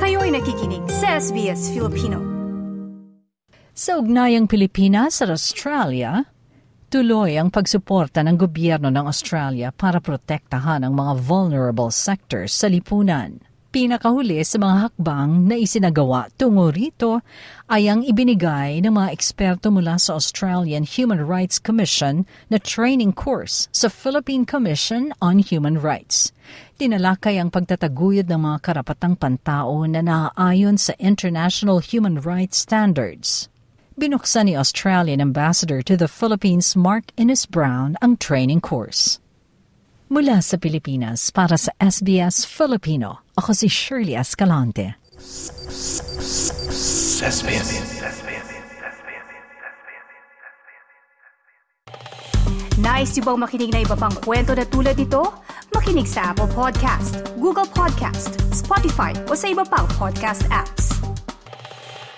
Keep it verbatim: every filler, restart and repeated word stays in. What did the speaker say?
Kayo'y nakikinig sa S B S Filipino. Sa ugnayang Pilipinas at Australia, tuloy ang pagsuporta ng gobyerno ng Australia para protektahan ang mga vulnerable sectors sa lipunan. Pinakahuli sa mga hakbang na isinagawa tungo rito ay ang ibinigay ng mga eksperto mula sa Australian Human Rights Commission na training course sa Philippine Commission on Human Rights. Tinalakay ang pagtataguyod ng mga karapatang pantao na naaayon sa international human rights standards. Binuksan ni Australian Ambassador to the Philippines Mark Innes-Brown ang training course. Mula sa Pilipinas para sa S B S Filipino, ako si Shirley Escalante. Nice yung bang makinig na iba pang kwento na tulad ito? Makinig sa Apple Podcast, Google Podcast, Spotify o sa iba pang podcast apps.